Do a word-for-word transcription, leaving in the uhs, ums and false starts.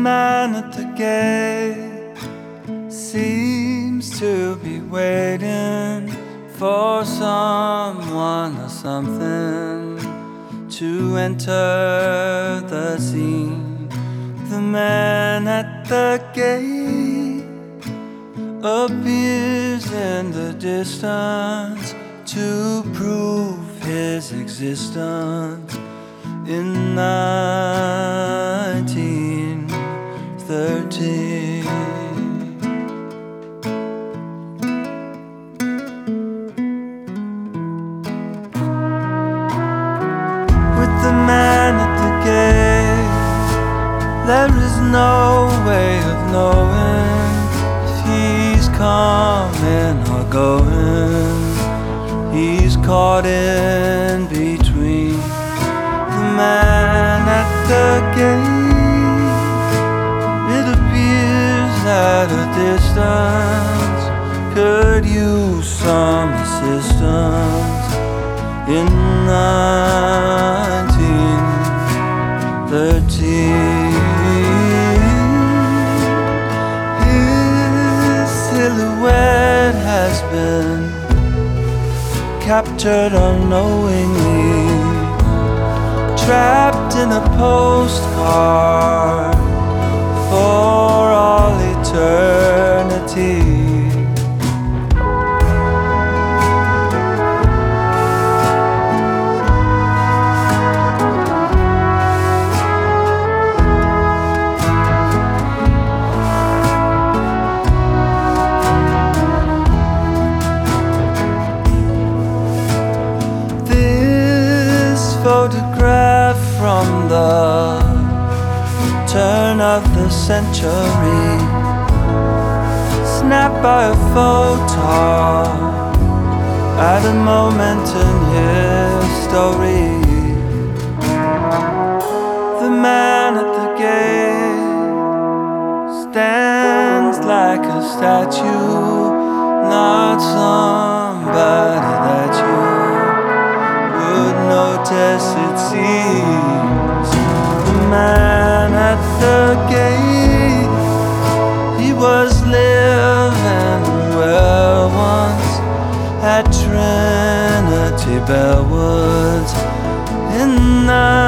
man at the gate seems to be waiting for someone or something to enter the scene. The man at the gate appears in the distance to prove his existence. In nineteen thirteen, with the man at the gate, there is no way of knowing if he's coming or going. He's caught in between. The man at the gate, it appears at a distance, could use some assistance. In nineteen thirteen, his silhouette has been captured unknowingly, trapped in a postcard for all eternity. This photograph from the turn of the century, snapped by a photon at a moment in history. The man at the gate stands like a statue, not somebody that you would notice, it seems. The man at the gate, he was living well once at Trinity Bellwoods in the